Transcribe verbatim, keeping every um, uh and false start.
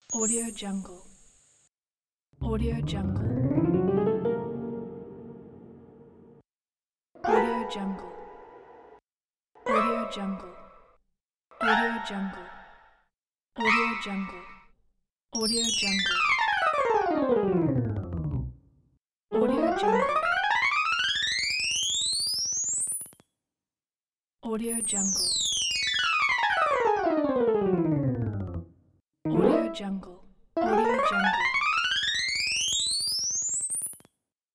Audio Jungle. Audio Jungle. Audio Jungle. Audio Jungle. Audio Jungle. Audio Jungle. Audio Jungle. Audio Jungle. Audio Jungle.